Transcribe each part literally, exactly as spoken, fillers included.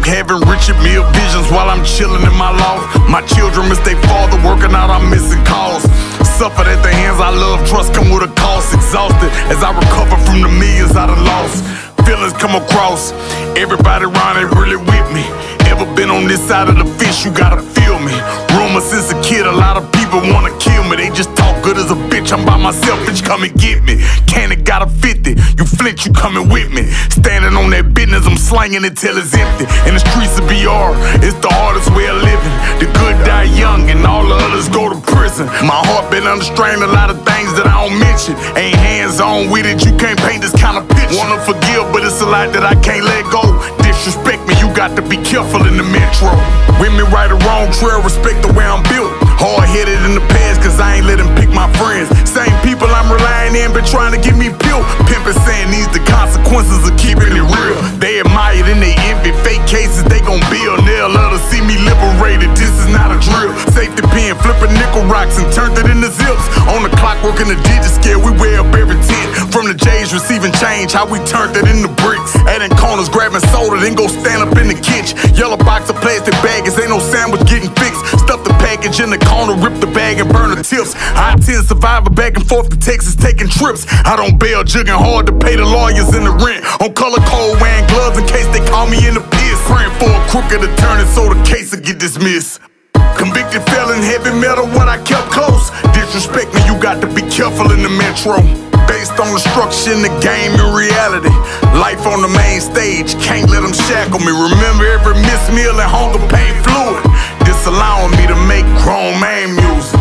having Richard Mille visions while I'm chilling in my loft. My children miss their father, working out, I'm missing calls. Suffered at the hands I love, trust come with a cost. Exhausted as I recover from the millions I done lost. Feelings come across, everybody around ain't really with me. Ever been on this side of the fish, you gotta feel me. Rumor since a kid, a lot of people wanna kill me. They just talk good as a bitch, I'm by myself, bitch, come and get me. Cannon got a fifty, you flint, you coming with me. Standing on that business, I'm slanging it till it's empty. In the streets of B R, it's the hardest way of living. The good die young and all the others go to prison. My heart been under strain, a lot of things that I don't mention. Ain't hands on with it, you can't paint this kind of picture. Wanna forgive, but it's a lot that I can't let go. Disrespect me, you got to be careful in the metro. Women right or wrong, trail respect the way I'm built. Hard-headed in the past, cause I ain't let them pick my friends. Same people I'm relying in, been trying to get me peeled. Pimpin' saying these the consequences of keeping it real. They admire and they envy, fake cases they gon' build. They'll love to see me liberated, this is not a drill. Safety pin, flipping nickel rocks and turned it into zips. On the clock, working the digit scale, we weigh up every ten. From the J's receiving change, how we turned it into bricks. Adding corners, grabbing soda, then go stand up in the kitchen. Yellow box of plastic baggage, ain't no sandwich getting fixed. Stuff the package in the corner, rip the bag and burn the tips. I ten survivor back and forth to Texas taking trips. I don't bail, jugging hard to pay the lawyers and the rent. On color code, wearing gloves in case they call me in the piss. Praying for a crooked attorney so the case will get dismissed. Convicted felon, heavy metal, what I kept close. Disrespect me, you got to be careful in the metro. Based on the structure in the game and reality. Life on the main stage, can't let them shackle me. Remember every missed meal and hunger pain fluid. This allowing me to make grown man music.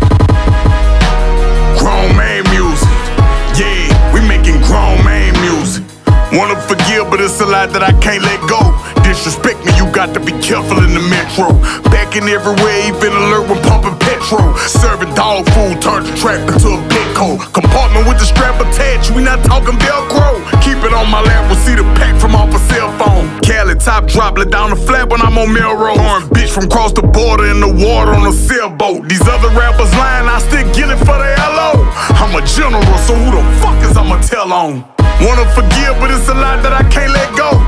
Grown man music. Yeah, we making grown man music. Wanna forgive, but it's a lot that I can't let go. Disrespect me, you got to be careful in the metro. Backing everywhere, even alert when pumping petrol. Serving dog food, turned the tractor to a Petco. Compartment with the strap attached, we not talking Velcro. Keep it on my lap, we'll see the pack from off a cell phone. Cali top drop, let down the flap when I'm on Melrose. Foreign bitch from cross the border in the water on a sailboat. These other rappers lying, I still get it for the L O. I'm a general, so who the fuck is I'ma tell on? Wanna forgive, but it's a lot that I can't let go.